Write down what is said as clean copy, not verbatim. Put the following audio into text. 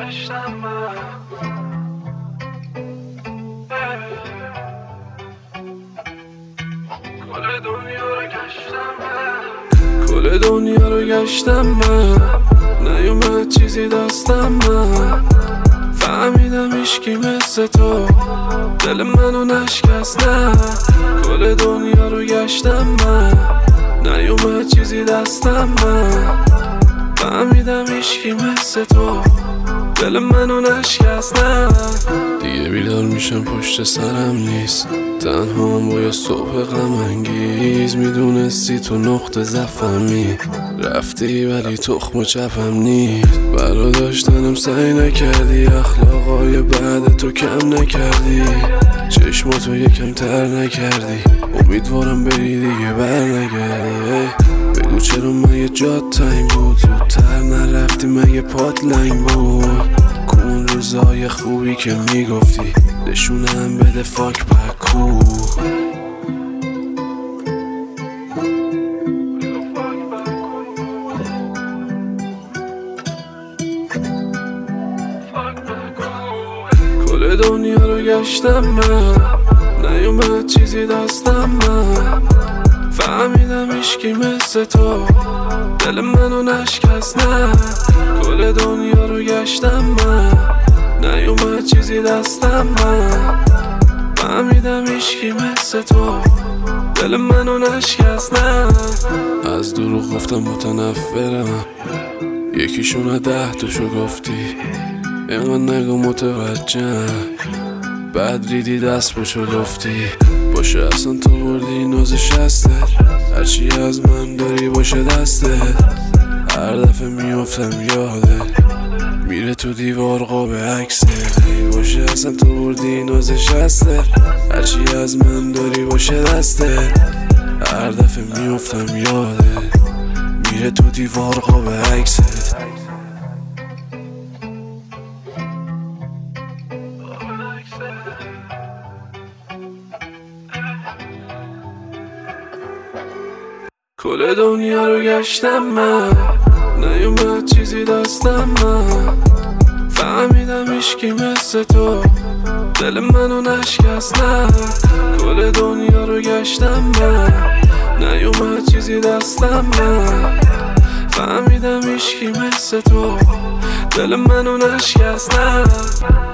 گشتم من، کل دنیا رو گشتم من، کل دنیا رو گشتم من، نیومد چیزی دستم من، فهمیدم هیچکی مثل تو دل منو نشکست. نه کل دنیا رو گشتم من، نیومد چیزی دستم من، فهمیدم هیچکی مثل تو دل منو نشکست. نه دیگه بیدار میشم پشت سرم نیست، تنهام با یه صبح غم انگیز. میدونستی تو نقطه ضعفمی، رفتی ولی تخم و چپم نیست. برا داشتنم سعی نکردی، اخلاقای بعد تو کم نکردی، چشماتو یکم تر نکردی، امیدوارم بری دیگه بر نگردی. بگو چرا مگه جات تنگ بود، زودتر نرفتی مگه پات لنگ بود. کون روزای خوبی که میگفتی نشونم بده فاک بکو. کل دنیا رو گشتم من، نیومد چیزی دستم من، فهمیدم هیچکی مثل تو دل منو نشکست. نه کل دنیا رو گشتم من، نیومد چیزی دستم من، فهمیدم هیچکی مثل تو دل منو نشکست. نه از دروغ گفتم متنفرم، یکیشون 10 تاشو گفتی، اینقدر نگو متوجهم، بعد ریدی دست بشو لفتی. باشه اصلا تو بردی ناز شستت، هرچی از من داری باشه دستت، هر دفعه میافتم یادت میره تو دیوار قاب عکست. باشه اصلا تو بردی ناز شستت، هرچی از من داری باشه دستت، هر دفعه میافتم یادت میره تو دیوار قاب عکست. کل دنیا رو گشتم من، نیومد چیزی دستم من، فهمیدم هیچکی مثل تو دل منو نشکست. نه کل دنیا رو گشتم من، نیومد چیزی دستم من، فهمیدم هیچکی مثل تو دل منو نشکست. نه